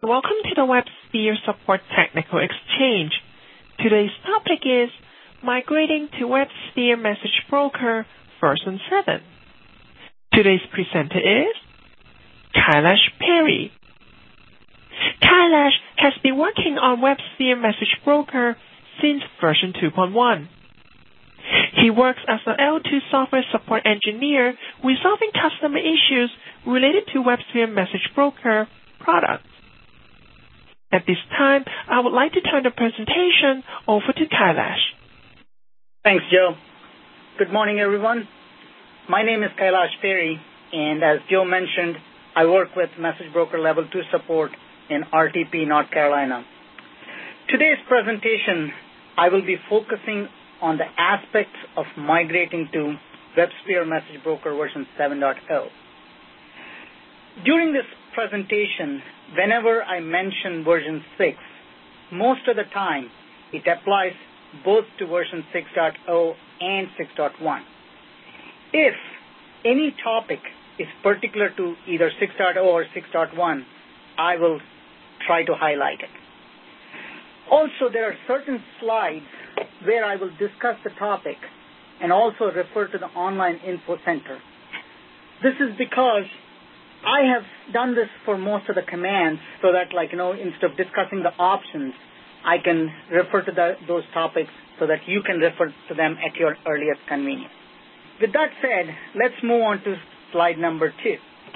Welcome to the WebSphere Support Technical Exchange. Today's topic is migrating to WebSphere Message Broker version 7. Today's presenter is Kailash Perry. Kailash has been working on WebSphere Message Broker since version 2.1. He works as an L2 software support engineer resolving customer issues related to WebSphere Message Broker products. At this time, I would like to turn the presentation over to Kailash. Thanks, Joe. Good morning, everyone. My name is Kailash Perry, and as Joe mentioned, I work with Message Broker Level 2 support in RTP, North Carolina. Today's presentation, I will be focusing on the aspects of migrating to WebSphere Message Broker version 7.0. During this presentation, whenever I mention version 6, most of the time it applies both to version 6.0 and 6.1. If any topic is particular to either 6.0 or 6.1, I will try to highlight it. Also, there are certain slides where I will discuss the topic and also refer to the online info center. This is because I have done this for most of the commands so that, instead of discussing the options, I can refer to those topics so that you can refer to them at your earliest convenience. With that said, let's move on to slide number 2.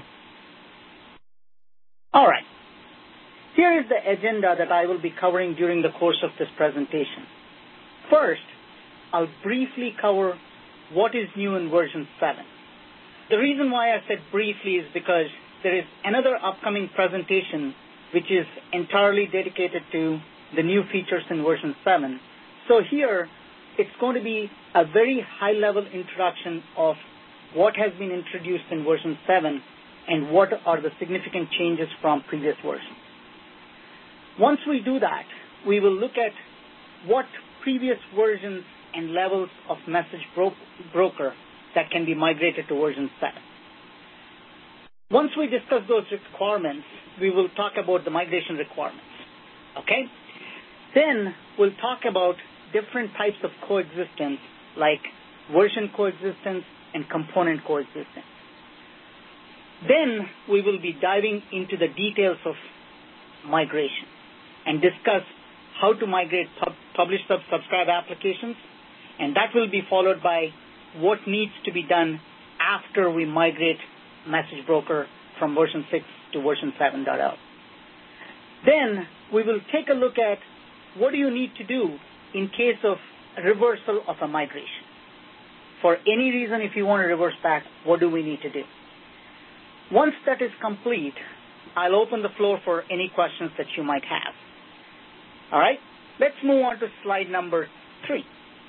All right. Here is the agenda that I will be covering during the course of this presentation. First, I'll briefly cover what is new in version 7. The reason why I said briefly is because there is another upcoming presentation which is entirely dedicated to the new features in version 7. So here, it's going to be a very high-level introduction of what has been introduced in version 7 and what are the significant changes from previous versions. Once we do that, we will look at what previous versions and levels of Message Broker that can be migrated to version 7. Once we discuss those requirements, we will talk about the migration requirements. Okay? Then we'll talk about different types of coexistence, like version coexistence and component coexistence. Then we will be diving into the details of migration and discuss how to migrate publish subscribe applications, and that will be followed by what needs to be done after we migrate Message Broker from version 6 to version 7.0. Then we will take a look at what do you need to do in case of reversal of a migration. For any reason, if you want to reverse back, what do we need to do? Once that is complete, I'll open the floor for any questions that you might have. All right? Let's move on to slide number 3.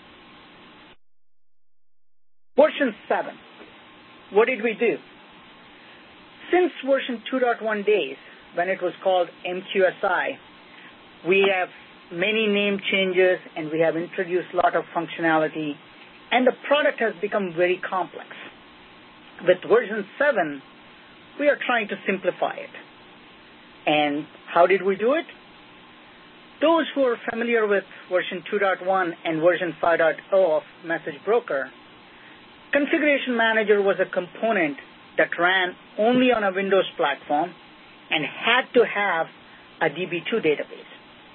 Version 7. What did we do? Since version 2.1 days, when it was called MQSI, we have many name changes and we have introduced a lot of functionality, and the product has become very complex. With version 7, we are trying to simplify it. And how did we do it? Those who are familiar with version 2.1 and version 5.0 of Message Broker, Configuration Manager was a component that ran only on a Windows platform and had to have a DB2 database.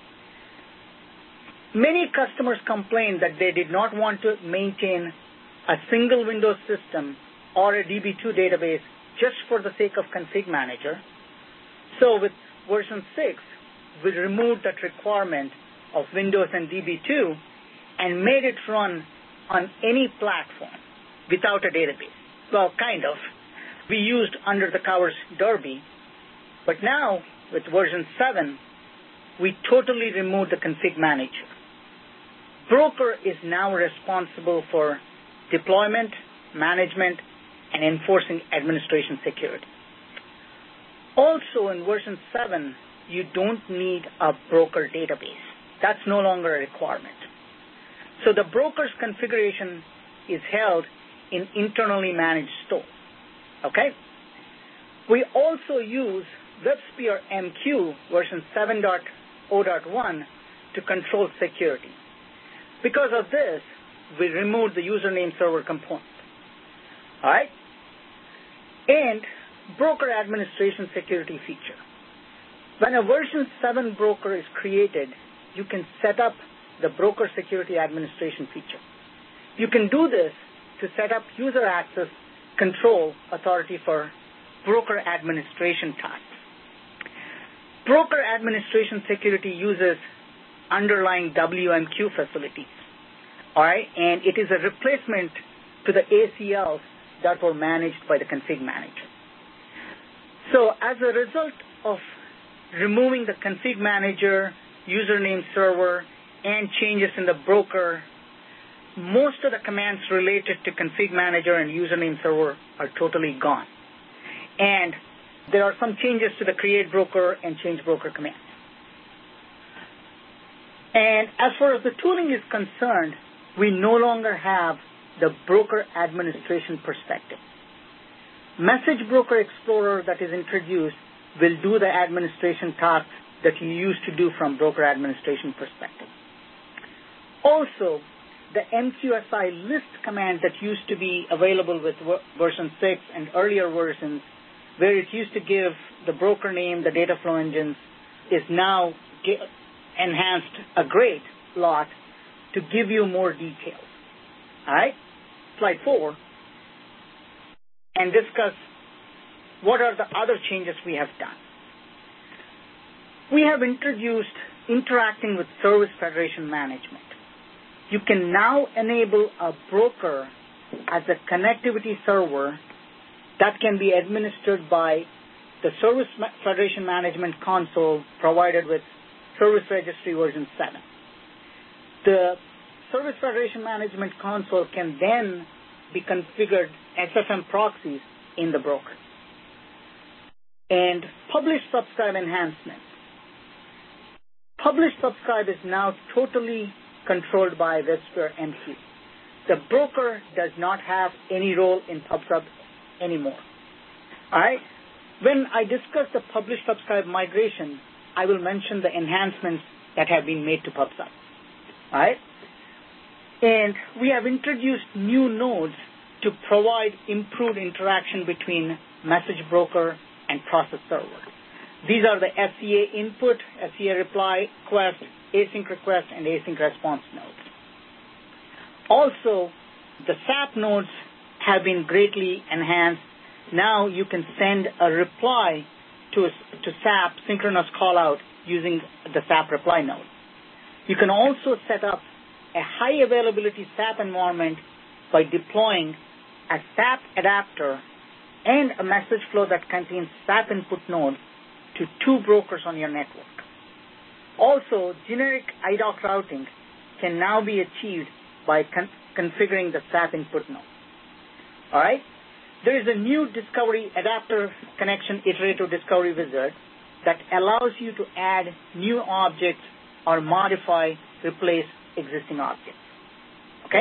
Many customers complained that they did not want to maintain a single Windows system or a DB2 database just for the sake of Config Manager. So with version 6, we removed that requirement of Windows and DB2 and made it run on any platform without a database. Well, kind of. We used under the covers Derby, but now with version 7, we totally removed the Config Manager. Broker is now responsible for deployment, management, and enforcing administration security. Also in version 7, you don't need a broker database. That's no longer a requirement. So the broker's configuration is held in internally managed store. Okay? We also use WebSphere MQ version 7.0.1 to control security. Because of this, we removed the username server component. All right? And broker administration security feature. When a version 7 broker is created, you can set up the broker security administration feature. You can do this to set up user access control authority for broker administration tasks. Broker administration security uses underlying WMQ facilities. All right, and it is a replacement to the ACLs that were managed by the config manager. So as a result of removing the config manager, username server, and changes in the broker, most of the commands related to config manager and username server are totally gone. And there are some changes to the create broker and change broker commands. And as far as the tooling is concerned, we no longer have the broker administration perspective. Message Broker Explorer that is introduced will do the administration tasks that you used to do from broker administration perspective. Also, the MQSI list command that used to be available with version 6 and earlier versions, where it used to give the broker name, the data flow engines, is now enhanced a great lot to give you more details. All right? Slide 4. And discuss what are the other changes we have done. We have introduced interacting with Service Federation Management. You can now enable a broker as a connectivity server that can be administered by the Service Federation Management console provided with Service Registry version 7. The Service Federation Management console can then be configured SFM proxies in the broker. And publish subscribe enhancements. Publish subscribe is now totally controlled by WebSphere MQ. The broker does not have any role in PubSub anymore. All right? When I discuss the publish subscribe migration, I will mention the enhancements that have been made to PubSub. All right? And we have introduced new nodes to provide improved interaction between message broker and process server. These are the SCA input, SCA reply, request, async request, and async response nodes. Also, the SAP nodes have been greatly enhanced. Now you can send a reply to SAP synchronous callout using the SAP reply node. You can also set up a high availability SAP environment by deploying a SAP adapter and a message flow that contains SAP input node to 2 brokers on your network. Also, generic IDOC routing can now be achieved by configuring the SAP input node. All right? There is a new discovery adapter connection iterative discovery wizard that allows you to add new objects or modify, replace existing objects. Okay?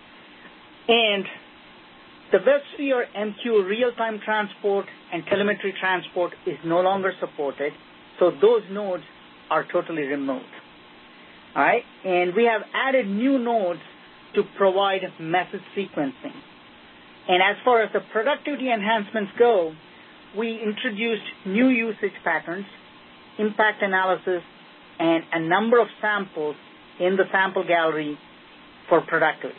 And the WebSphere MQ real-time transport and telemetry transport is no longer supported, so those nodes are totally removed. All right? And we have added new nodes to provide message sequencing. And as far as the productivity enhancements go, we introduced new usage patterns, impact analysis, and a number of samples in the sample gallery for productivity.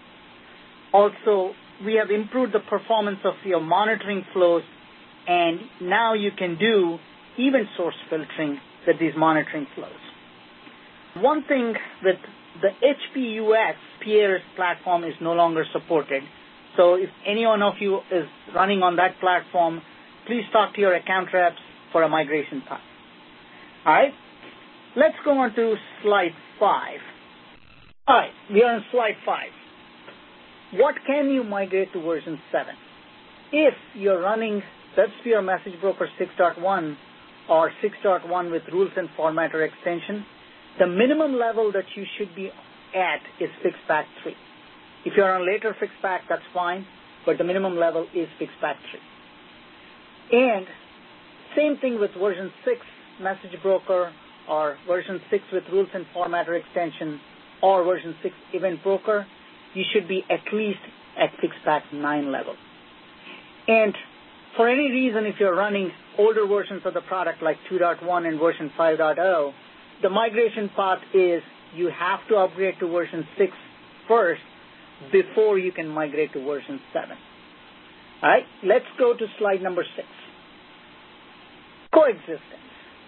Also, we have improved the performance of your monitoring flows, and now you can do event source filtering with these monitoring flows. One thing with the HPUX Pierce platform is no longer supported. So if any one of you is running on that platform, please talk to your account reps for a migration path. All right? Let's go on to slide 5. All right, we are on slide 5. What can you migrate to version 7? If you're running WebSphere Message Broker 6.1 or 6.1 with rules and formatter extension, the minimum level that you should be at is FixPack 3. If you're on later FixPack, that's fine, but the minimum level is FixPack 3. And Same thing with version 6 message broker or version 6 with rules and formatter extension or version 6 event broker. You should be at least at FixPack 9 level. And for any reason, if you're running older versions of the product like 2.1 and version 5.0, the migration path is you have to upgrade to version 6 first before you can migrate to version 7. All right, let's go to slide number 6. Coexistence.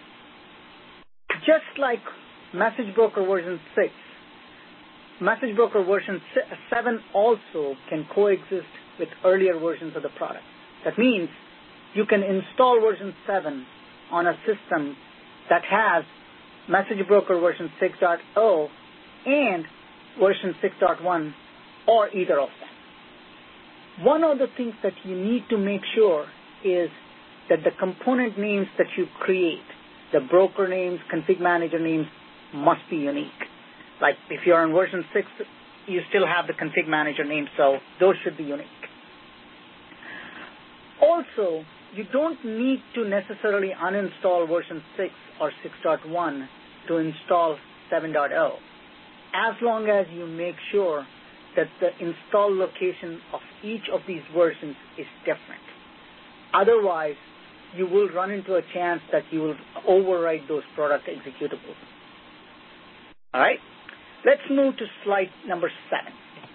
Just like Message Broker version 6, Message Broker version 7 also can coexist with earlier versions of the product. That means you can install version 7 on a system that has Message Broker version 6.0 and version 6.1 or either of them. One of the things that you need to make sure is that the component names that you create, the broker names, config manager names, must be unique. Like if you're on version 6, you still have the config manager name, so those should be unique. Also, you don't need to necessarily uninstall version 6 or 6.1 to install 7.0, as long as you make sure that the install location of each of these versions is different. Otherwise, you will run into a chance that you will overwrite those product executables. All right? Let's move to slide number 7.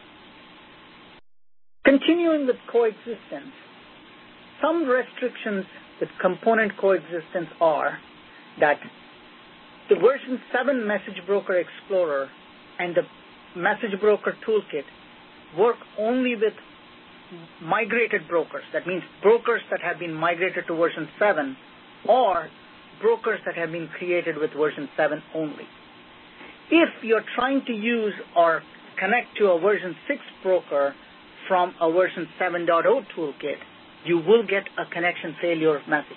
Continuing with coexistence, some restrictions with component coexistence are that the version 7 Message Broker Explorer and the Message Broker Toolkit work only with migrated brokers. That means brokers that have been migrated to version 7 or brokers that have been created with version 7 only. If you're trying to use or connect to a version 6 broker from a version 7.0 toolkit, you will get a connection failure message.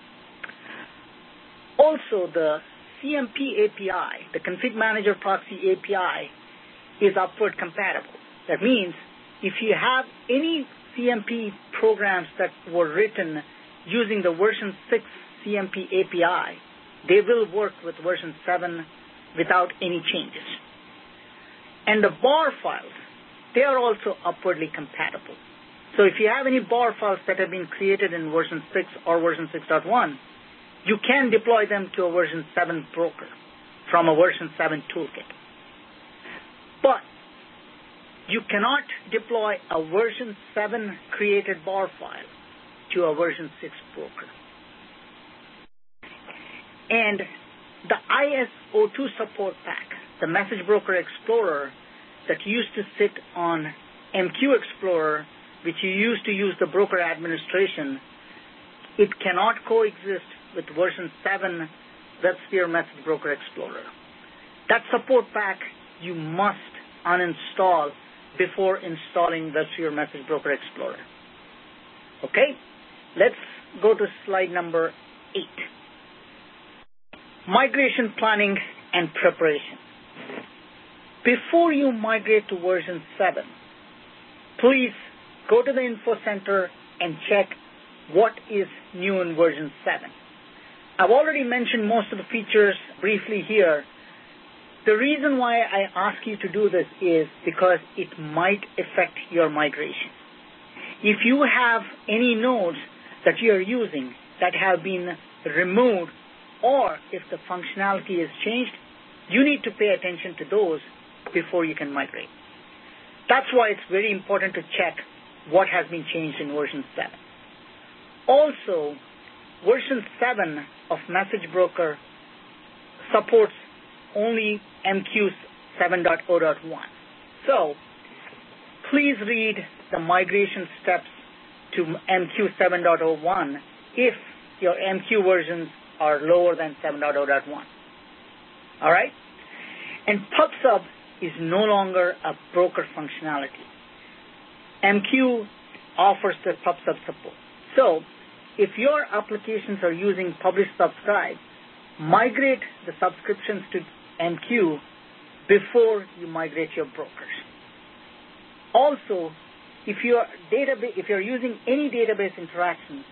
Also, the CMP API, the Config Manager Proxy API, is upward compatible. That means if you have any CMP programs that were written using the version 6 CMP API, they will work with version 7 without any changes. And the bar files, they are also upwardly compatible. So if you have any bar files that have been created in version 6 or version 6.1, you can deploy them to a version 7 broker from a version 7 toolkit. But you cannot deploy a version 7 created bar file to a version 6 broker. And the IS-02 support pack, the Message Broker Explorer that used to sit on MQ Explorer, which you used to use the broker administration, it cannot coexist with version 7 WebSphere Message Broker Explorer. That support pack you must uninstall before installing WebSphere Message Broker Explorer. Okay, let's go to slide number 8. Migration planning and preparation. Before you migrate to version 7, please go to the Info Center and check what is new in version 7. I've already mentioned most of the features briefly here. The reason why I ask you to do this is because it might affect your migration. If you have any nodes that you are using that have been removed, or if the functionality is changed, you need to pay attention to those before you can migrate. That's why it's very important to check what has been changed in version 7. Also, version 7 of Message Broker supports only MQ 7.0.1. So, please read the migration steps to MQ 7.0.1 if your MQ versions are lower than 7.0.1. All right? And PubSub is no longer a broker functionality. MQ offers the PubSub support. So, if your applications are using Publish Subscribe, migrate the subscriptions to MQ before you migrate your brokers. Also, if you're using any database interactions,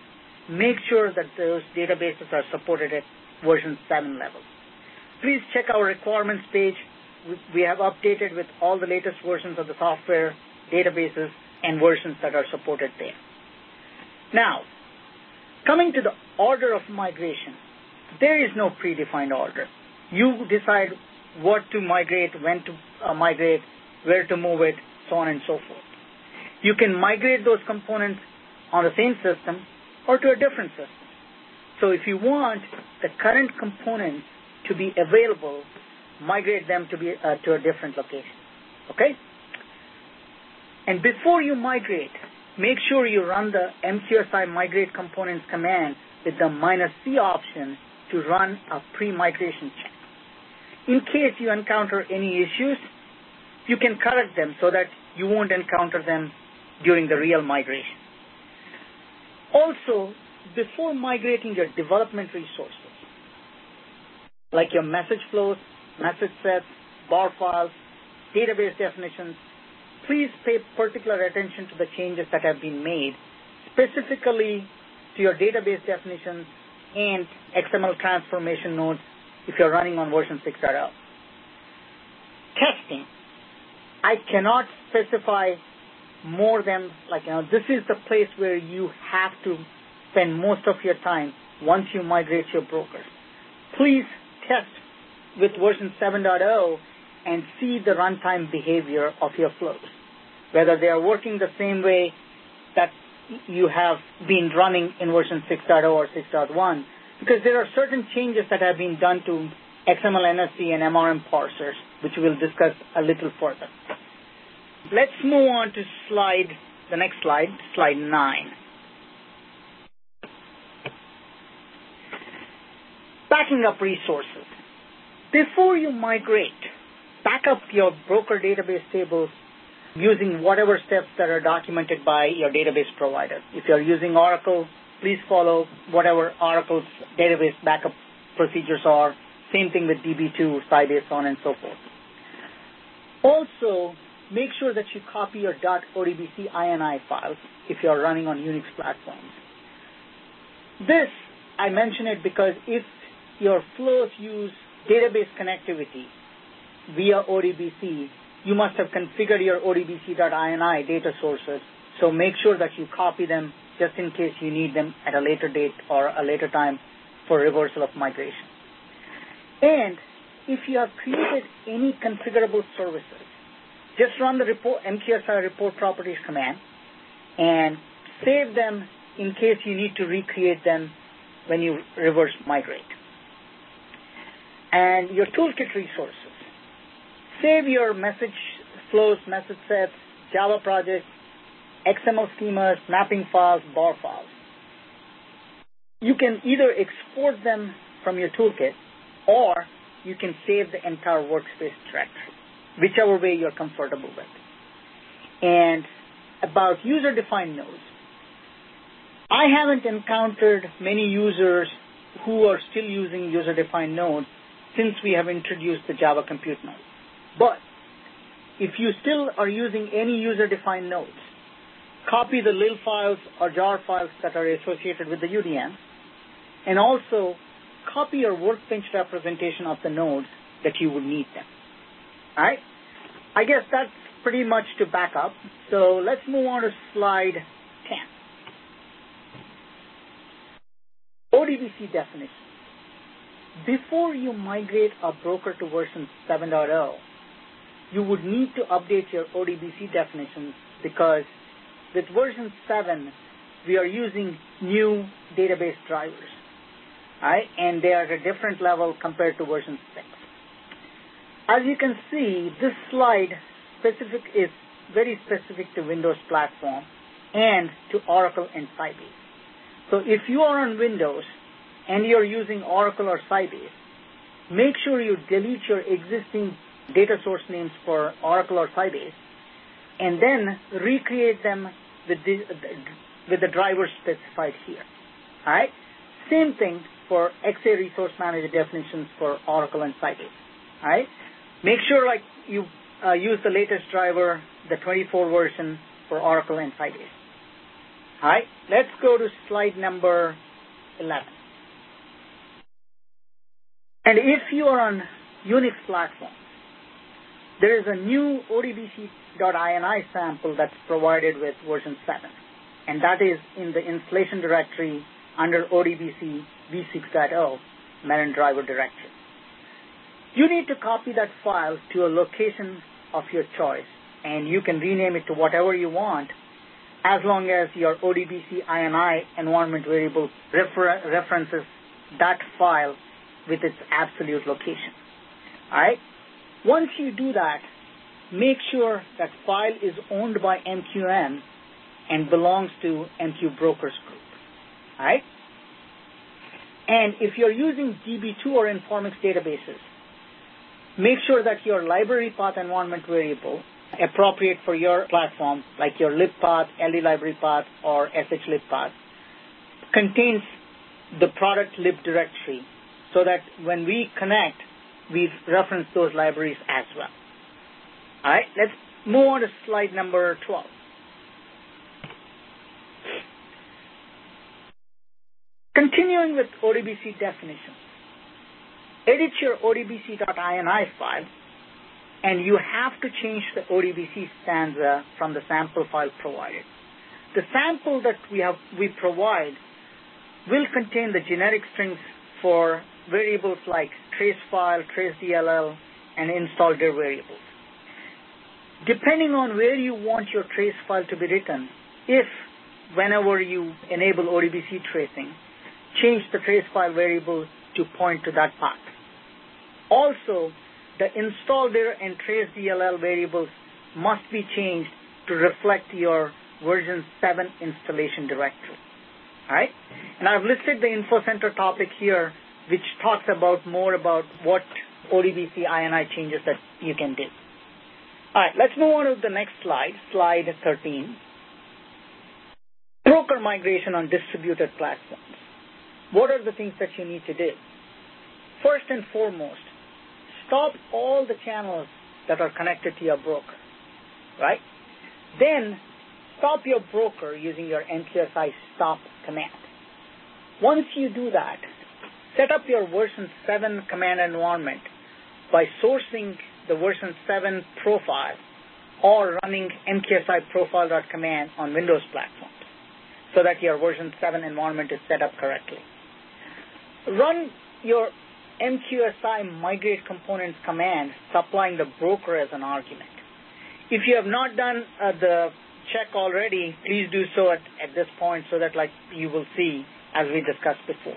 make sure that those databases are supported at version 7 level. Please check our requirements page. We have updated with all the latest versions of the software, databases, and versions that are supported there. Now, coming to the order of migration, there is no predefined order. You decide what to migrate, when to migrate, where to move it, so on and so forth. You can migrate those components on the same system or to a different system. So if you want the current components to be available, migrate them to a different location. Okay? And before you migrate, make sure you run the MQSI migrate components command with the -C option to run a pre-migration check. In case you encounter any issues, you can correct them so that you won't encounter them during the real migration. Also, before migrating your development resources, like your message flows, message sets, bar files, database definitions, please pay particular attention to the changes that have been made, specifically to your database definitions and XML transformation nodes if you're running on version 6.0. Testing. I cannot specify more than, this is the place where you have to spend most of your time once you migrate your brokers. Please test with version 7.0 and see the runtime behavior of your flows, whether they are working the same way that you have been running in version 6.0 or 6.1, because there are certain changes that have been done to XML NSC and MRM parsers, which we'll discuss a little further. Let's move on to the next slide, slide 9. Backing up resources. Before you migrate, back up your broker database tables using whatever steps that are documented by your database provider. If you're using Oracle, please follow whatever Oracle's database backup procedures are. Same thing with DB2, Sybase, so on and so forth. Also, make sure that you copy your .odbc INI files if you're running on Unix platforms. This, I mention it because if your flows use database connectivity via ODBC, you must have configured your odbc.ini data sources, so make sure that you copy them just in case you need them at a later date or a later time for reversal of migration. And if you have created any configurable services, just run the MQSI report properties command and save them in case you need to recreate them when you reverse migrate. And your toolkit resources. Save your message flows, message sets, Java projects, XML schemas, mapping files, bar files. You can either export them from your toolkit or you can save the entire workspace directory, whichever way you're comfortable with. And about user-defined nodes, I haven't encountered many users who are still using user-defined nodes since we have introduced the Java Compute Node. But if you still are using any user-defined nodes, copy the LIL files or jar files that are associated with the UDN, and also copy your workbench representation of the nodes that you would need them. All right? I guess that's pretty much to back up. So let's move on to slide 10. ODBC definition. Before you migrate a broker to version 7.0, you would need to update your ODBC definitions because with version 7, we are using new database drivers, right? And they are at a different level compared to version 6. As you can see, this slide is very specific to Windows platform and to Oracle and Sybase. So if you are on Windows and you're using Oracle or Sybase, make sure you delete your existing data source names for Oracle or Sybase and then recreate them with the drivers specified here. All right? Same thing for XA Resource Manager definitions for Oracle and Sybase. All right? Make sure you use the latest driver, the 24 version for Oracle and Sybase. All right? Let's go to slide number 11. And if you are on Unix platform, there is a new odbc.ini sample that's provided with version 7, and that is in the installation directory under odbc v6.0 Marin driver directory. You need to copy that file to a location of your choice, and you can rename it to whatever you want as long as your odbc ini environment variable references that file with its absolute location. All right? Once you do that, make sure that file is owned by MQM and belongs to MQ Brokers Group. All right? And if you're using DB2 or Informix databases, make sure that your library path environment variable appropriate for your platform, like your libpath, LD library path, or SH libpath, contains the product lib directory so that when we connect, we reference those libraries as well. All right, let's move on to slide number 12. Continuing with ODBC definitions. Edit your odbc.ini file, and you have to change the ODBC stanza from the sample file provided. The sample that we provide will contain the generic strings for variables like trace file, trace DLL, and install dir variables. Depending on where you want your trace file to be written, whenever you enable ODBC tracing, change the trace file variable to point to that path. Also, the install dir and trace DLL variables must be changed to reflect your version 7 installation directory. All right? And I've listed the Info Center topic here, which talks more about what ODBC ini changes that you can do. All right, let's move on to the next slide, slide 13. Broker migration on distributed platforms. What are the things that you need to do? First and foremost, stop all the channels that are connected to your broker, right? Then stop your broker using your NQSI stop command. Once you do that, set up your version 7 command environment by sourcing the version 7 profile or running NQSI profile.command on Windows platforms so that your version 7 environment is set up correctly. Run your MQSI migrate components command supplying the broker as an argument. If you have not done the check already, please do so at this point so that you will see as we discussed before.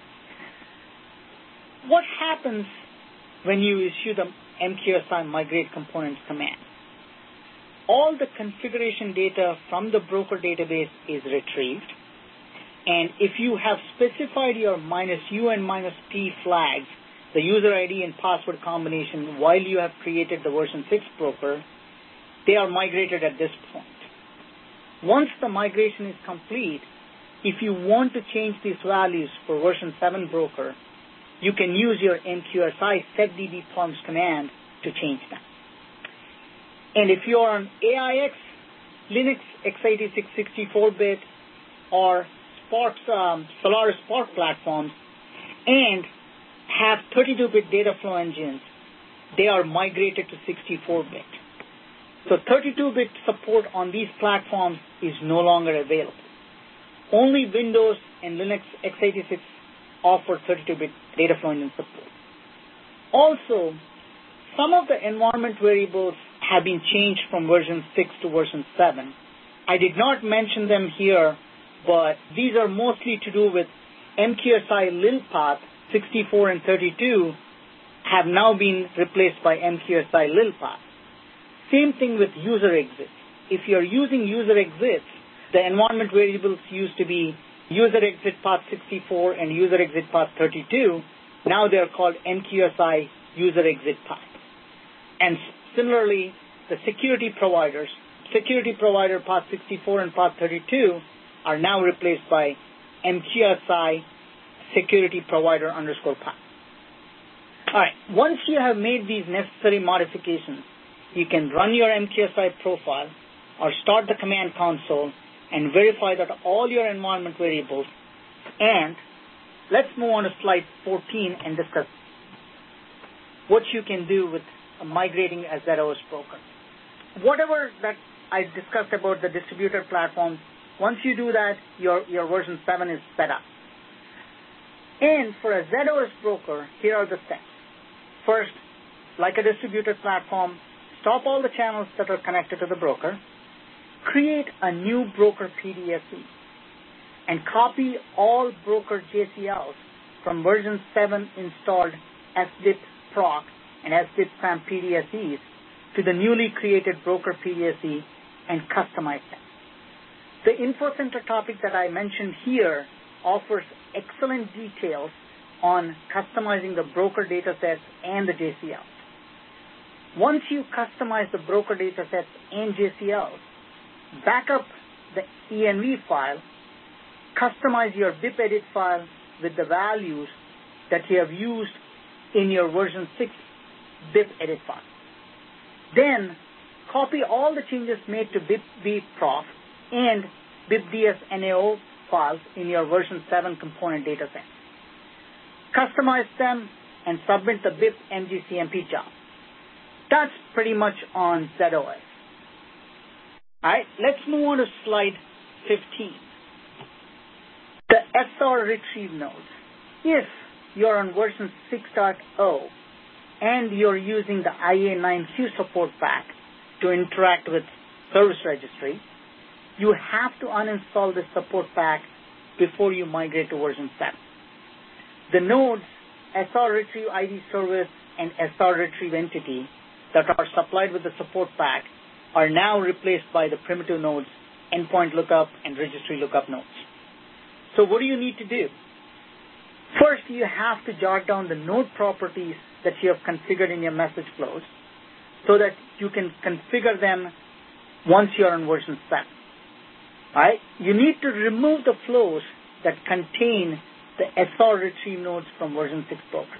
What happens when you issue the MQSI migrate components command? All the configuration data from the broker database is retrieved, and if you have specified your -U and -P flags, the user ID and password combination, while you have created the version 6 broker, they are migrated at this point. Once the migration is complete, if you want to change these values for version 7 broker, you can use your MQSI setDBPlums command to change them. And if you're on AIX, Linux x86 64-bit, or Solaris Spark platforms, and have 32-bit data flow engines, they are migrated to 64-bit. So 32-bit support on these platforms is no longer available. Only Windows and Linux x86 offer 32-bit data flow engine support. Also, some of the environment variables have been changed from version 6 to version 7. I did not mention them here, but these are mostly to do with MQSI lilpath 64 and 32 have now been replaced by MQSI lilpath. Same thing with user exits. If you're using user exits, the environment variables used to be user exit path 64 and user exit path 32. Now they're called MQSI user exit path. And similarly, the security provider path 64 and path 32 are now replaced by MQSI security provider _path. All right, once you have made these necessary modifications, you can run your MQSI profile or start the command console and verify that all your environment variables and let's move on to slide 14 and discuss what you can do with migrating a ZOS broker. Whatever that I discussed about the distributed platform, once you do that, your version 7 is set up. And for a ZOS broker, here are the steps. First, like a distributed platform, stop all the channels that are connected to the broker, create a new broker PDSE, and copy all broker JCLs from version 7 installed SBIP proc and SBIP SAM PDSEs to the newly created broker PDSE and customize them. The InfoCenter topic that I mentioned here offers excellent details on customizing the broker datasets and the JCLs. Once you customize the broker datasets and JCLs, back up the env file, customize your BIP edit file with the values that you have used in your version 6 BIP edit file. Then copy all the changes made to BIP prof and BIPDS NAO files in your version 7 component dataset. Customize them and submit the BIP MGCMP job. That's pretty much on ZOS. All right, let's move on to slide 15. The SR retrieve nodes. If you're on version 6.0 and you're using the IA9Q support pack to interact with service registry, you have to uninstall this support pack before you migrate to version 7. The nodes SR retrieve ID service and SR retrieve entity that are supplied with the support pack are now replaced by the primitive nodes, endpoint lookup and registry lookup nodes. So what do you need to do? First, you have to jot down the node properties that you have configured in your message flows so that you can configure them once you're on version 7. All right? You need to remove the flows that contain the SR retrieve nodes from version 6 brokers.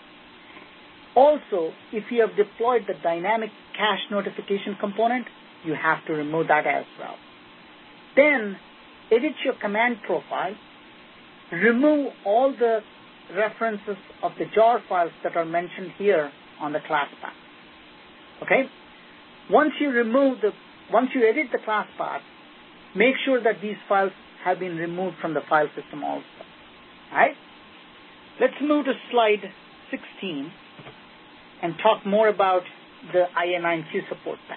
Also, if you have deployed the dynamic cache notification component, you have to remove that as well. Then, edit your command profile, remove all the references of the jar files that are mentioned here on the class path. Okay? Once you edit the class path, make sure that these files have been removed from the file system also. Alright? Let's move to slide 16 and talk more about the IA9Q support pack.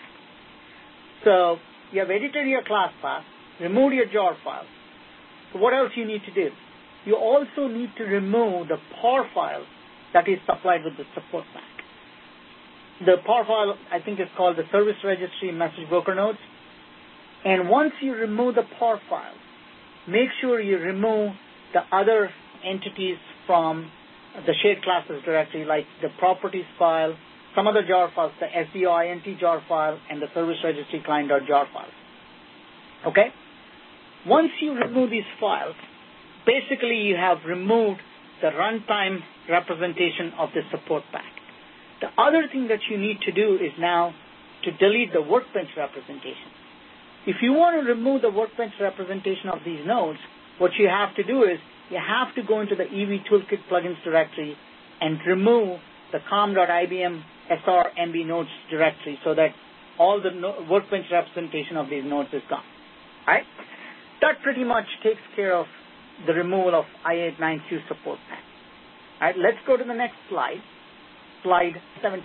So, you have edited your class path, removed your jar files. So what else you need to do? You also need to remove the PAR file that is supplied with the support pack. The PAR file, I think, is called the Service Registry Message Broker Nodes. And once you remove the PAR file, make sure you remove the other entities from the shared classes directory, like the properties file, some other jar files, the SDOINT jar file, and the service registry client.jar files. Okay? Once you remove these files, basically you have removed the runtime representation of the support pack. The other thing that you need to do is now to delete the workbench representation. If you want to remove the workbench representation of these nodes, what you have to do is you have to go into the EV Toolkit plugins directory and remove the com.ibm srmb nodes directory so that all the workbench representation of these nodes is gone. All right? That pretty much takes care of the removal of IA9Q support pack. All right, let's go to the next slide, slide 17.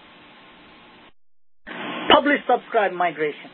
Publish subscribe migration.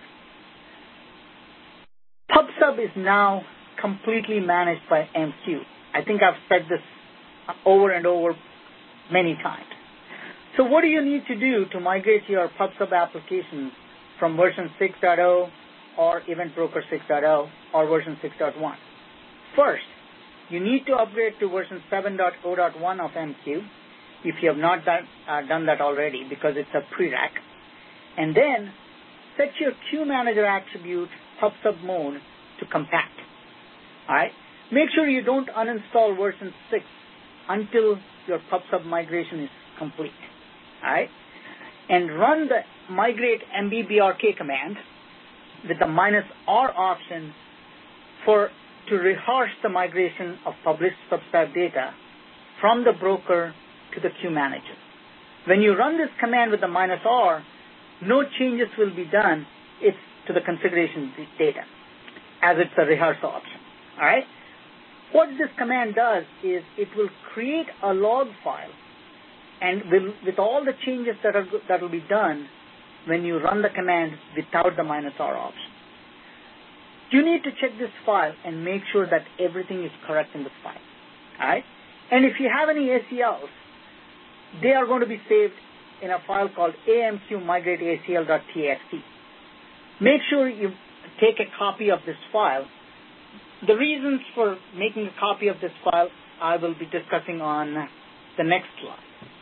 PubSub is now completely managed by MQ. I think I've said this over and over many times. So what do you need to do to migrate your PubSub applications from version 6.0 or Event Broker 6.0 or version 6.1? First, you need to upgrade to version 7.0.1 of MQ if you have not done that already, because it's a prereq. And then set your Queue Manager attribute PubSub mode to compact. All right? Make sure you don't uninstall version 6 until your PubSub migration is complete. All right? And run the migrate mbbrk command with the -r option for to rehash the migration of published subscribe data from the broker to the queue manager. When you run this command with the -R, no changes will be done. It's to the configuration data, as it's a rehearsal option. All right? What this command does is it will create a log file, and with all the changes that will be done when you run the command without the -R option. You need to check this file and make sure that everything is correct in this file. All right? And if you have any ACLs, they are going to be saved in a file called amqmigrateacl.txt. Make sure you take a copy of this file. The reasons for making a copy of this file I will be discussing on the next slide.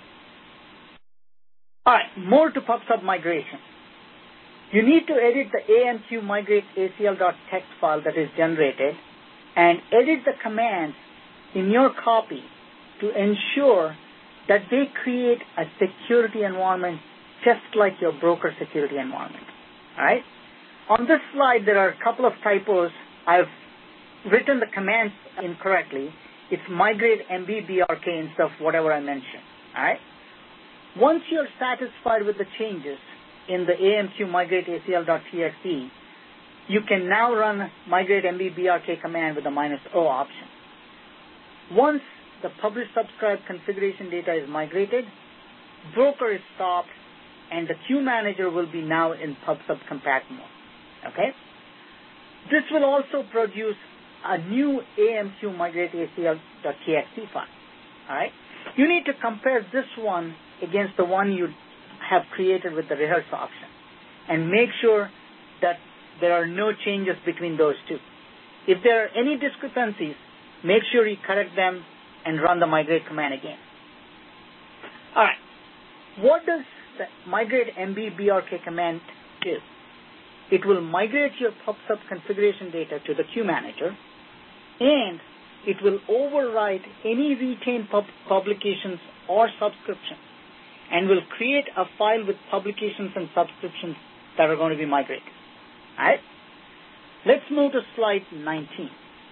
All right, more to PubSub migration. You need to edit the amqmigrateacl.txt file that is generated and edit the commands in your copy to ensure that they create a security environment just like your broker security environment. All right? On this slide, there are a couple of typos. I've written the commands incorrectly. It's migrate MBBRK instead of whatever I mentioned. All right? Once you're satisfied with the changes in the amqmigrateacl.txt, you can now run migrate MBBRK command with the -O option. Once the publish subscribe configuration data is migrated, broker is stopped, and the queue manager will be now in PubSub compat mode. Okay? This will also produce a new amqmigrateacl.txt file. All right? You need to compare this one against the one you have created with the rehearsal option and make sure that there are no changes between those two. If there are any discrepancies, make sure you correct them and run the migrate command again. All right. What does the migrate MBBRK command do? It will migrate your PubSub configuration data to the queue manager, and it will overwrite any retained publications or subscriptions and will create a file with publications and subscriptions that are going to be migrated. All right? Let's move to slide 19.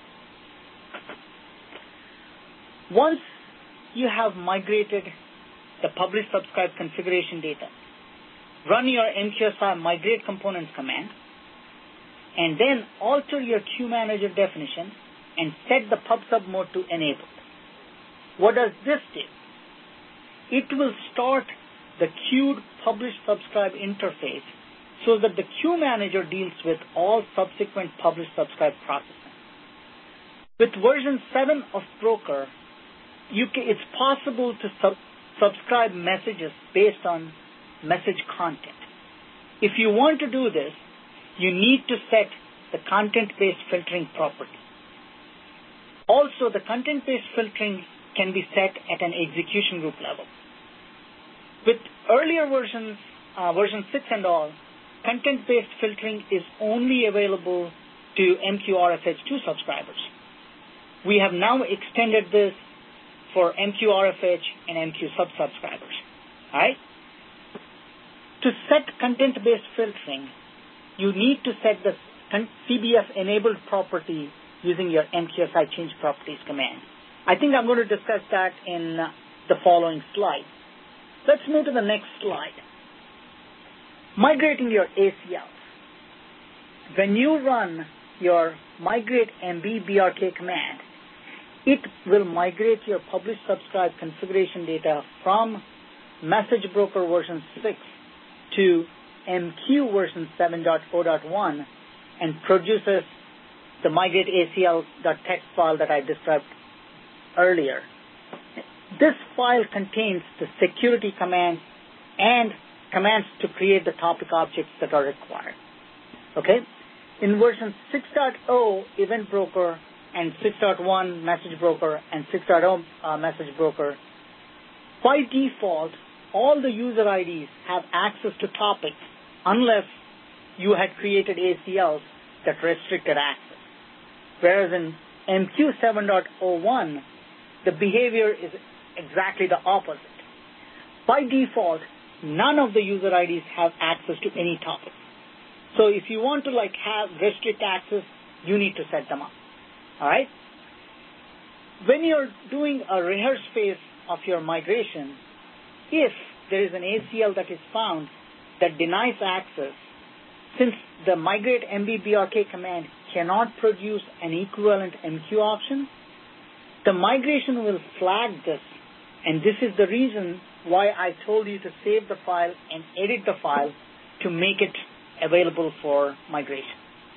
Once you have migrated the publish subscribe configuration data, run your MQSI migrate components command, and then alter your queue manager definition and set the PubSub mode to enabled. What does this do? It will start the queued publish subscribe interface so that the queue manager deals with all subsequent publish subscribe processing. With version 7 of Broker, it's possible to subscribe messages based on message content. If you want to do this, you need to set the content-based filtering property. Also, the content-based filtering can be set at an execution group level. With earlier versions, version 6 and all, content-based filtering is only available to MQRFH2 subscribers. We have now extended this for MQRFH and MQ subscribers. All right? To set content-based filtering, you need to set the CBF-enabled property using your MQSI change properties command. I think I'm going to discuss that in the following slide. Let's move to the next slide. Migrating your ACLs. When you run your migrate MBBRK command, it will migrate your publish subscribe configuration data from Message Broker version 6 to MQ version 7.0.1 and produces the migrate ACL.txt file that I described earlier. This file contains the security commands and commands to create the topic objects that are required. Okay? In version 6.0 Event Broker and 6.1 Message Broker and 6.0 Message Broker, by default, all the user IDs have access to topics unless you had created ACLs that restricted access. Whereas in MQ 7.01, the behavior is exactly the opposite. By default, none of the user IDs have access to any topic. So if you want to have restrict access, you need to set them up. All right? When you're doing a rehearse phase of your migration, if there is an ACL that is found that denies access, since the migrate MBBRK command cannot produce an equivalent MQ option, the migration will flag this, and this is the reason why I told you to save the file and edit the file to make it available for migration.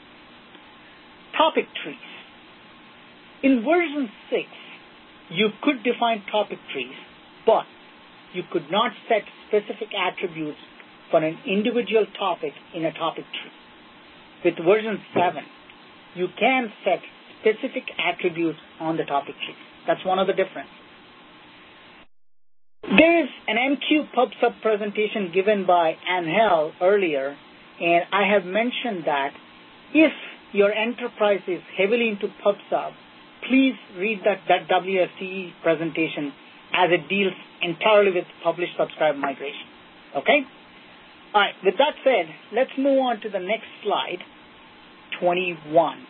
Topic trees. In version 6, you could define topic trees, but you could not set specific attributes for an individual topic in a topic tree. With version 7, you can set specific attributes on the topic tree. That's one of the differences. There is an MQ PubSub presentation given by Angel earlier, and I have mentioned that if your enterprise is heavily into PubSub, please read that WSTE presentation as it deals entirely with publish-subscribe migration. Okay? All right, with that said, let's move on to the next slide, 21.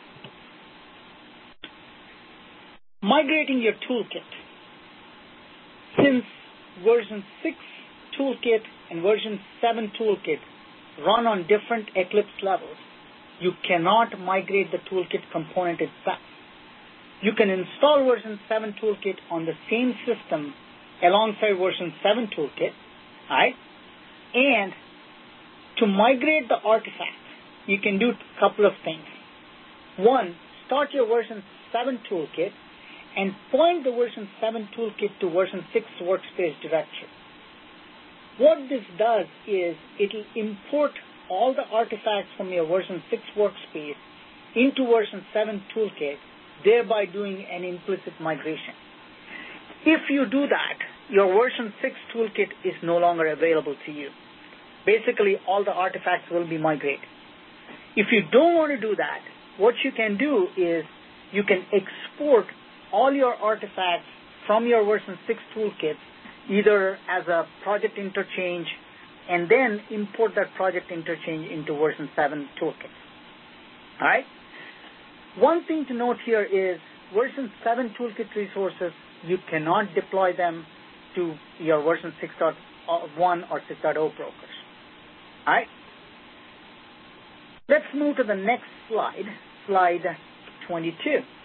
Migrating your toolkit. Since version 6 toolkit and version 7 toolkit run on different Eclipse levels, you cannot migrate the toolkit component itself. You can install version 7 toolkit on the same system alongside version 7 toolkit, right? And to migrate the artifacts, you can do a couple of things. One, start your version 7 toolkit and point the version 7 toolkit to version 6 workspace directory. What this does is it will import all the artifacts from your version 6 workspace into version 7 toolkit, thereby doing an implicit migration. If you do that, your version 6 toolkit is no longer available to you. Basically, all the artifacts will be migrated. If you don't want to do that, what you can do is you can export all your artifacts from your version 6 toolkit either as a project interchange and then import that project interchange into version 7 toolkit. All right? One thing to note here is version 7 toolkit resources, you cannot deploy them to your version 6.1 or 6.0 brokers. All right? Let's move to the next slide, slide 22.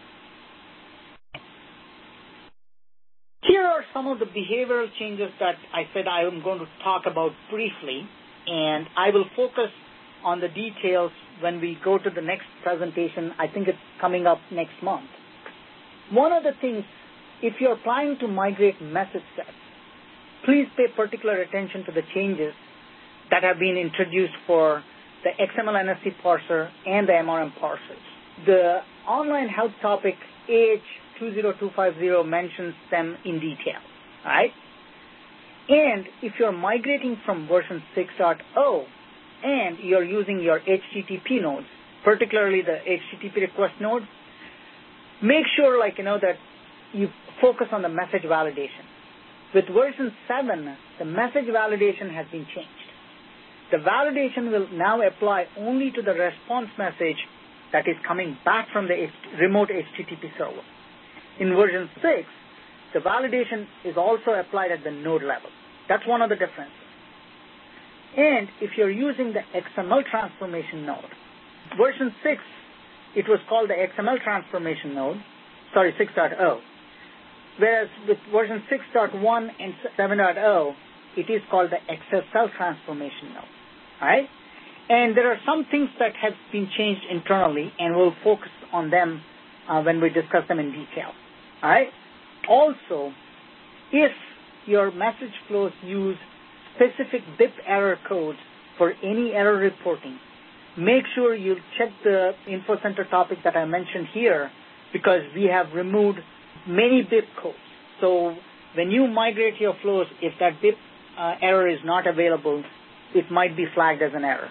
Here are some of the behavioral changes that I said I am going to talk about briefly, and I will focus on the details when we go to the next presentation. I think it's coming up next month. One of the things, if you're planning to migrate message sets, please pay particular attention to the changes that have been introduced for the XML NSC parser and the MRM parsers. The online help topic AH20250 mentions them in detail, right? And if you're migrating from version 6.0 and you're using your HTTP nodes, particularly the HTTP request node, make sure that you focus on the message validation. With version 7, the message validation has been changed. The validation will now apply only to the response message that is coming back from the remote HTTP server. In version 6, the validation is also applied at the node level. That's one of the differences. And if you're using the XML transformation node, version 6, it was called the XML transformation node, 6.0. Whereas with version 6.1 and 7.0, it is called the XSL transformation node. All right? And there are some things that have been changed internally, and we'll focus on them when we discuss them in detail. All right? Also, if your message flows use specific BIP error codes for any error reporting, make sure you check the Info Center topic that I mentioned here, because we have removed many BIP codes. So when you migrate your flows, if that BIP error is not available, it might be flagged as an error.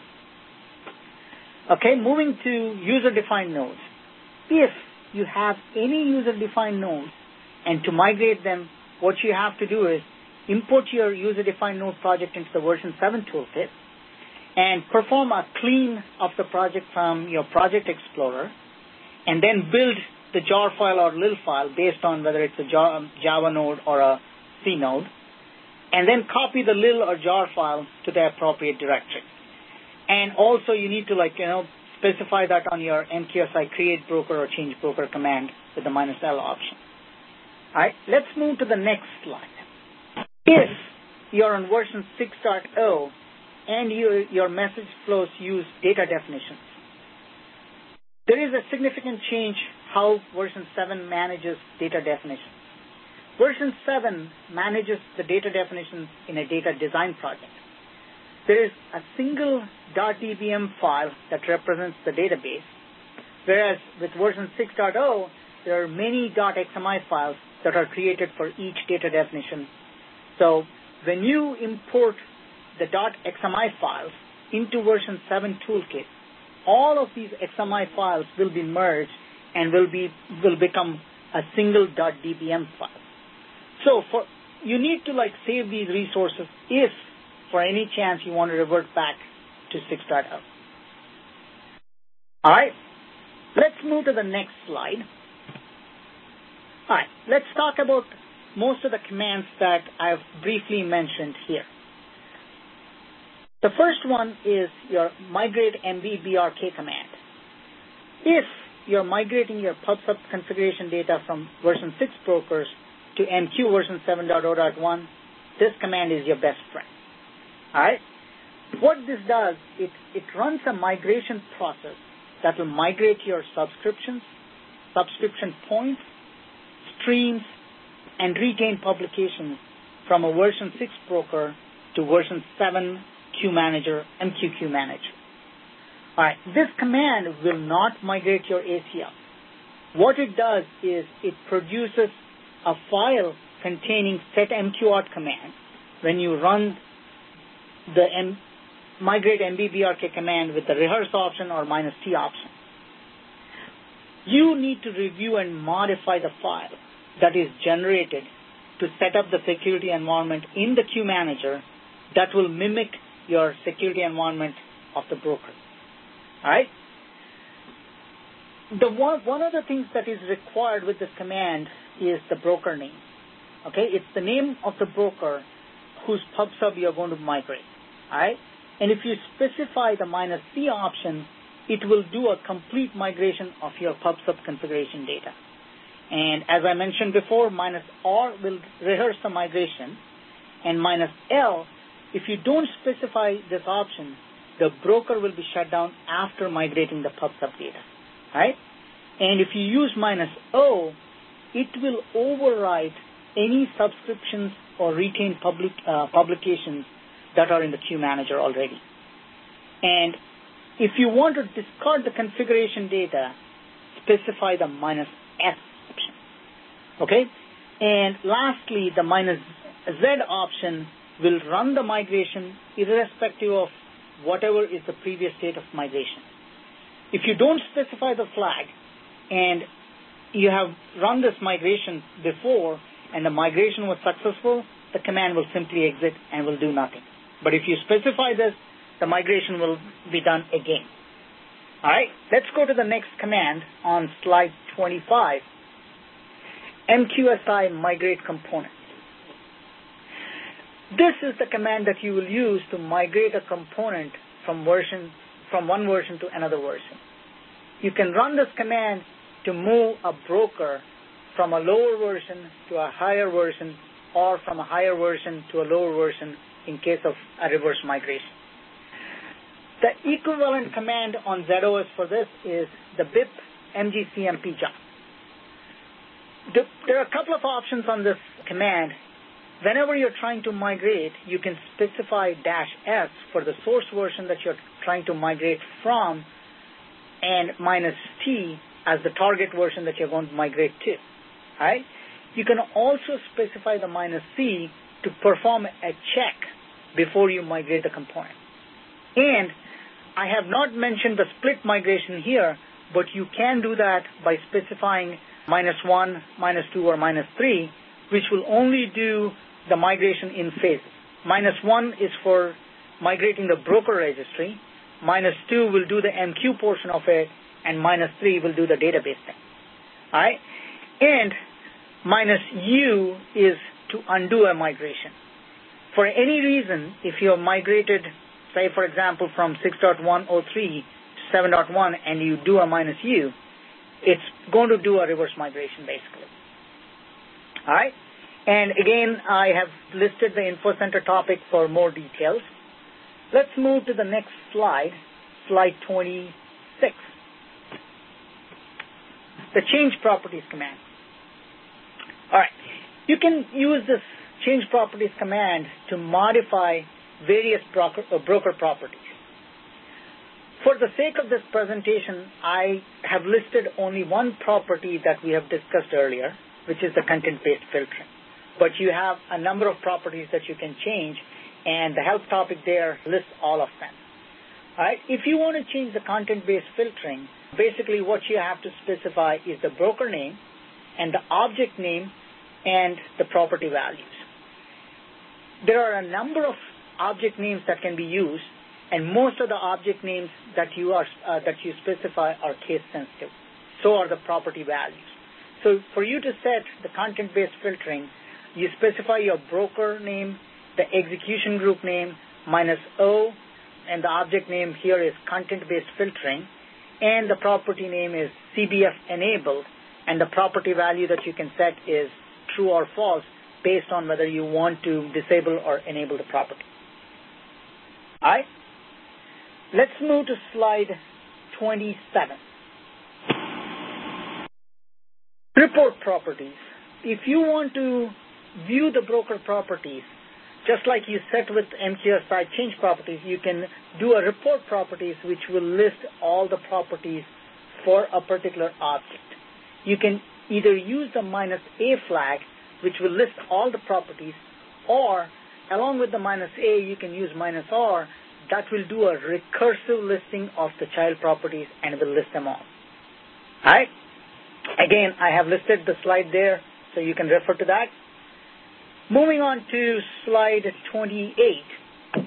Okay, moving to user-defined nodes. If you have any user-defined nodes and to migrate them, what you have to do is import your user-defined node project into the version 7 toolkit and perform a clean of the project from your Project Explorer, and then build the jar file or lil file based on whether it's a Java node or a C node, and then copy the lil or jar file to the appropriate directory. And also you need to specify that on your MQSI create broker or change broker command with the -L option. All right, let's move to the next slide. If you're on version 6.0 and your message flows use data definitions, there is a significant change how version 7 manages data definitions. Version 7 manages the data definitions in a data design project. There is a single .dbm file that represents the database, whereas with version 6.0, there are many .xmi files that are created for each data definition. So when you import the .xmi files into version 7 toolkit, all of these XMI files will be merged and will become a single .dbm file. So you need to save these resources if for any chance you want to revert back to 6.0. All right, let's move to the next slide. All right, let's talk about most of the commands that I've briefly mentioned here. The first one is your migrate MBBRK command. If you're migrating your PubSub configuration data from version 6 brokers to MQ version 7.0.1, this command is your best friend. All right? What this does, it runs a migration process that will migrate your subscriptions, subscription points, streams, and retain publications from a version 6 broker to version 7 Queue Manager, MQ Manager. All right, this command will not migrate your ACL. What it does is it produces a file containing setMQAuth command when you run the migrate MBBRK command with the rehearse option or -T option. You need to review and modify the file that is generated to set up the security environment in the Queue Manager that will mimic your security environment of the broker. All right? One of the things that is required with this command is the broker name. Okay? It's the name of the broker whose PubSub you're going to migrate. All right? And if you specify the -C option, it will do a complete migration of your PubSub configuration data. And as I mentioned before, -R will rehearse the migration, and -L, if you don't specify this option, the broker will be shut down after migrating the PubSub data, right? And if you use -O, it will override any subscriptions or retained publications that are in the Queue Manager already. And if you want to discard the configuration data, specify the -S option, okay? And lastly, the -Z option will run the migration irrespective of whatever is the previous state of migration. If you don't specify the flag and you have run this migration before and the migration was successful, the command will simply exit and will do nothing. But if you specify this, the migration will be done again. All right, let's go to the next command on slide 25, MQSI migrate component. This is the command that you will use to migrate a component from one version to another version. You can run this command to move a broker from a lower version to a higher version or from a higher version to a lower version in case of a reverse migration. The equivalent command on ZOS for this is the BIP mgcmp job. There are a couple of options on this command. Whenever you're trying to migrate, you can specify -S for the source version that you're trying to migrate from and -T as the target version that you're going to migrate to. All right? You can also specify the -C to perform a check before you migrate the component. And I have not mentioned the split migration here, but you can do that by specifying -1, -2, or -3, which will only do the migration in phases. -1 is for migrating the broker registry, -2 will do the MQ portion of it, and -3 will do the database thing. All right? And minus U is to undo a migration. For any reason, if you have migrated, say, for example, from 6.103 to 7.1 and you do a minus U, it's going to do a reverse migration, basically. All right? And again, I have listed the Info Center topic for more details. Let's move to the next slide, slide 26. The change properties command. All right. You can use this change properties command to modify various broker properties. For the sake of this presentation, I have listed only one property that we have discussed earlier, which is the content-based filtering. But you have a number of properties that you can change, and the help topic there lists all of them. All right. If you want to change the content-based filtering, basically what you have to specify is the broker name and the object name and the property values. There are a number of object names that can be used, and most of the object names that you specify are case sensitive. So are the property values. So for you to set the content-based filtering, you specify your broker name, the execution group name, minus O, and the object name here is content-based filtering, and the property name is CBF enabled, and the property value that you can set is true or false based on whether you want to disable or enable the property. All right? Let's move to slide 27. Report properties. If you want to view the broker properties, just like you set with MQSI change properties, you can do a report properties which will list all the properties for a particular object. You can either use the minus A flag, which will list all the properties, or along with the minus A, you can use minus R. That will do a recursive listing of the child properties and will list them all. All right? Again, I have listed the slide there, so you can refer to that. Moving on to slide 28.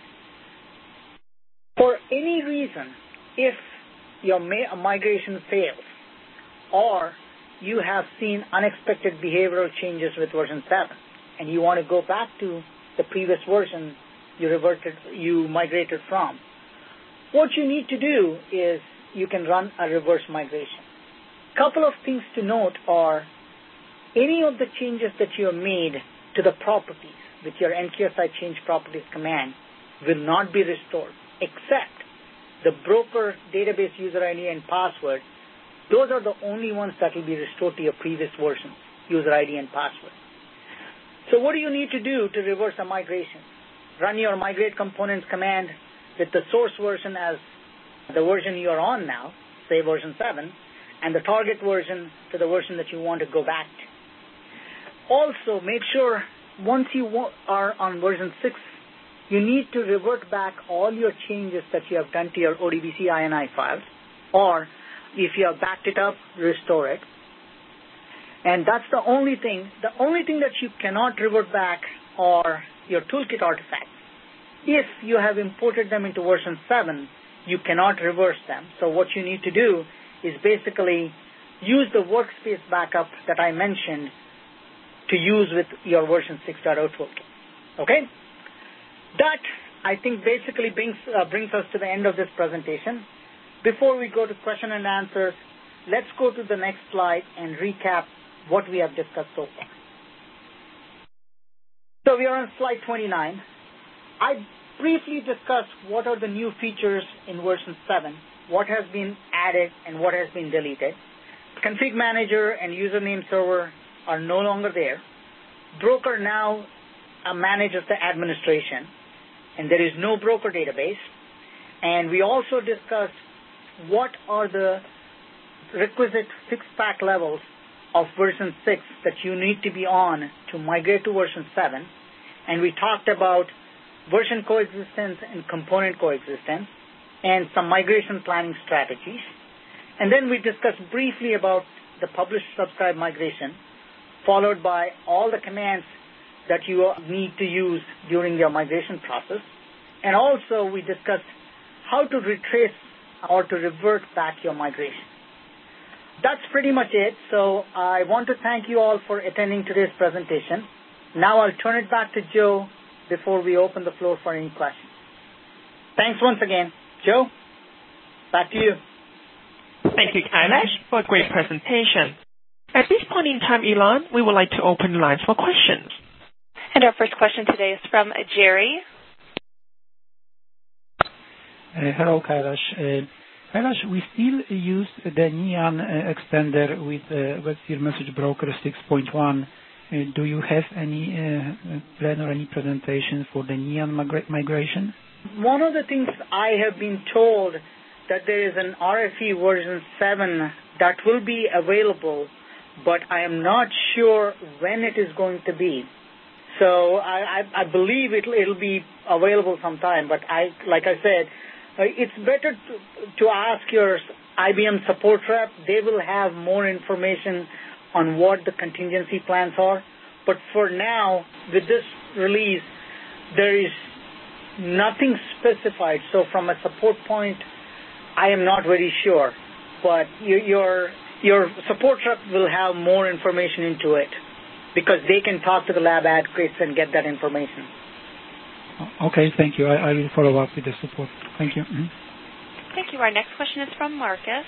For any reason, if your migration fails or you have seen unexpected behavioral changes with version 7 and you want to go back to the previous version you migrated from, what you need to do is you can run a reverse migration. Couple of things to note are any of the changes that you have made to the properties with your NQSI change properties command will not be restored except the broker database user ID and password. Those are the only ones that will be restored to your previous version, user ID and password. So what do you need to do to reverse a migration? Run your migrate components command with the source version as the version you are on now, say version 7, and the target version to the version that you want to go back to. Also, make sure once you are on version 6, you need to revert back all your changes that you have done to your ODBC INI files, or if you have backed it up, restore it. And that's the only thing. The only thing that you cannot revert back are your toolkit artifacts. If you have imported them into version 7, you cannot reverse them. So what you need to do is basically use the workspace backup that I mentioned to use with your version 6.0 toolkit. Okay? That, I think, basically brings us to the end of this presentation. Before we go to question and answers, let's go to the next slide and recap what we have discussed so far. So we are on slide 29. I briefly discussed what are the new features in version 7, what has been added and what has been deleted. Config manager and username server are no longer there. Broker now manages the administration, and there is no broker database. And we also discussed what are the requisite fixed pack levels of version 6 that you need to be on to migrate to version 7. And we talked about version coexistence and component coexistence and some migration planning strategies. And then we discussed briefly about the publish subscribe migration, followed by all the commands that you need to use during your migration process. And also we discussed how to retrace or to revert back your migration. That's pretty much it. So I want to thank you all for attending today's presentation. Now I'll turn it back to Joe before we open the floor for any questions. Thanks once again. Joe, back to you. Thank you, Kailash, for a great presentation. At this point in time, Elon, we would like to open the lines for questions. And our first question today is from Jerry. Hello, Kailash. Kailash, we still use the Neon extender with WebSphere Message Broker 6.1. Do you have any plan or any presentation for the Neon migration? One of the things I have been told that there is an RFE version 7 that will be available, but I am not sure when it is going to be. So I believe it'll be available sometime, but like I said, it's better to ask your IBM support rep. They will have more information on what the contingency plans are. But for now, with this release, there is nothing specified. So from a support point, I am not very sure. But your support rep will have more information into it because they can talk to the lab advocates and get that information. Okay, thank you. I will follow up with the support. Thank you. Mm-hmm. Thank you. Our next question is from Marcus.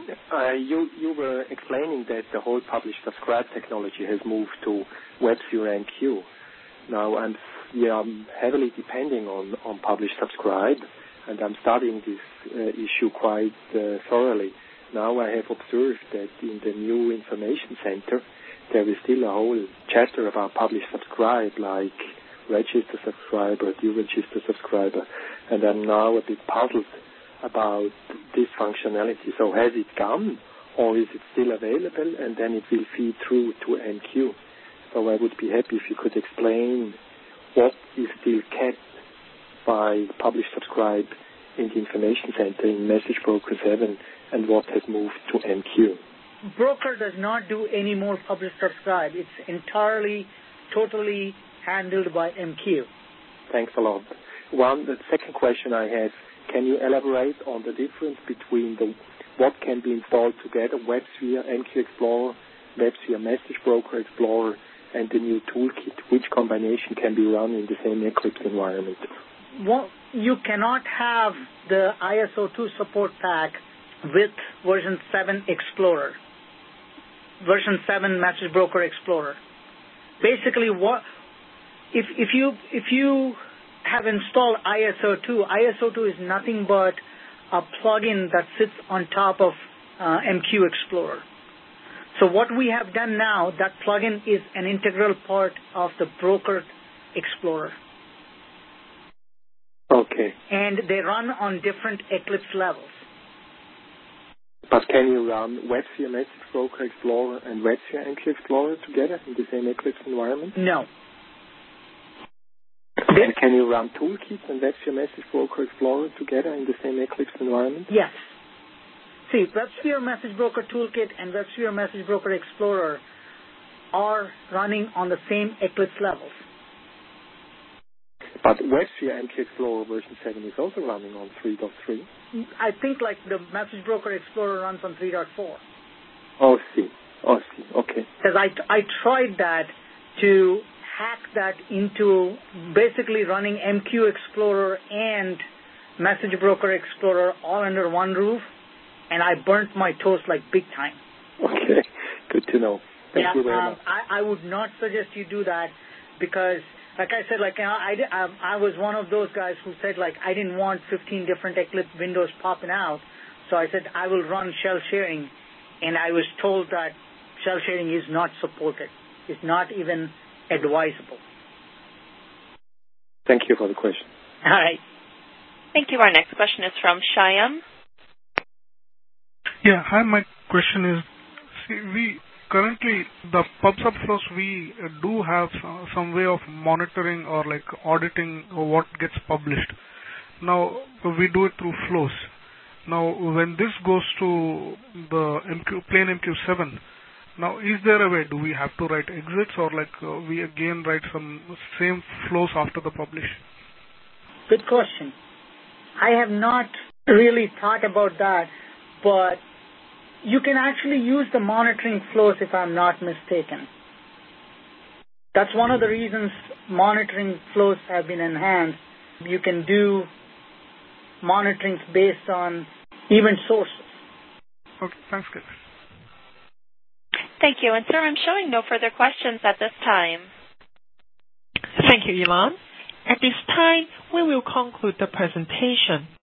You were explaining that the whole publish-subscribe technology has moved to WebSphere MQ. Now, I'm heavily depending on publish-subscribe, and I'm studying this issue quite thoroughly. Now I have observed that in the new information center, there is still a whole chapter about publish-subscribe, like register subscriber, deregister subscriber, and I'm now a bit puzzled about this functionality. So has it gone, or is it still available, and then it will feed through to MQ? So I would be happy if you could explain what is still kept by publish-subscribe in the information center in Message Broker 7 and what has moved to MQ. Broker does not do any more publish-subscribe. It's entirely, totally handled by MQ. Thanks a lot. The second question I have, can you elaborate on the difference between what can be installed together, WebSphere, MQ Explorer, WebSphere Message Broker Explorer, and the new toolkit? Which combination can be run in the same Eclipse environment? Well, you cannot have the ISO2 support pack with version 7 Explorer, version 7 Message Broker Explorer. Basically, if you have installed ISO2 is nothing but a plugin that sits on top of MQ Explorer. So what we have done now, that plugin is an integral part of the Broker Explorer. Okay. And they run on different Eclipse levels. But can you run WebSphere Message Broker Explorer and WebSphere MQ Explorer together in the same Eclipse environment? No. And can you run toolkits and WebSphere Message Broker Explorer together in the same Eclipse environment? Yes. See, WebSphere Message Broker Toolkit and WebSphere Message Broker Explorer are running on the same Eclipse levels. But WebSphere MQ Explorer version 7 is also running on 3.3. I think like the Message Broker Explorer runs on 3.4. Oh, see. Okay. Because I tried that to hack that into basically running MQ Explorer and Message Broker Explorer all under one roof, and I burnt my toast like big time. Okay, good to know. Thank you very much. I would not suggest you do that because, like I said, I was one of those guys who said, I didn't want 15 different Eclipse windows popping out, so I said I will run shell sharing, and I was told that shell sharing is not supported. It's not even advisable. Thank you for the question. All right. Thank you. Our next question is from Shyam. Yeah, hi, my question is, we currently, the PubSub flows, we do have some way of monitoring or auditing what gets published. Now, we do it through flows. Now, when this goes to the plain MQ7, now, is there a way? Do we have to write exits or we again write some same flows after the publish? Good question. I have not really thought about that, but you can actually use the monitoring flows if I'm not mistaken. That's one of the reasons monitoring flows have been enhanced. You can do monitoring based on event sources. Okay, thanks, guys. Thank you. And sir, I'm showing no further questions at this time. Thank you, Elon. At this time, we will conclude the presentation.